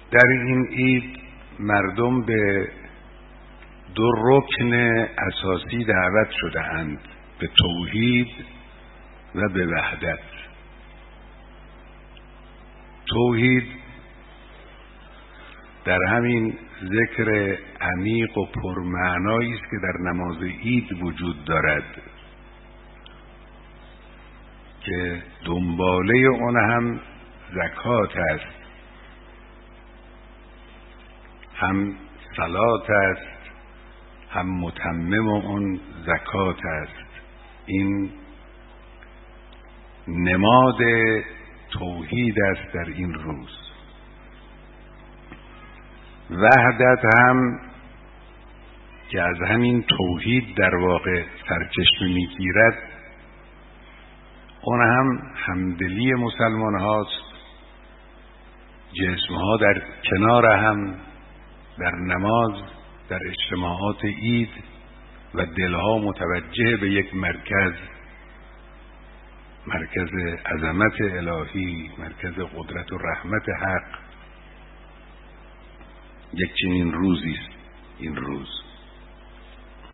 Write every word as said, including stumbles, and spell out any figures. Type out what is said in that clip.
در این عید مردم به دو رکن اساسی دعوت شده اند، به توحید و به وحدت. توحید در همین ذکر عمیق و پرمعنایی است که در نماز عید وجود دارد که دنباله اون هم زکات است، هم صلات است، هم متمم اون زکات است. این نماد توحید است در این روز. وحدت هم که از همین توحید در واقع سرچشمه میگیرد، اون هم همدلی مسلمان هاست، جسم ها در کنار هم در نماز، در اجتماعات عید و دلها متوجه به یک مرکز، مرکز عظمت الهی، مرکز قدرت و رحمت حق. یک چنین روزی است این روز.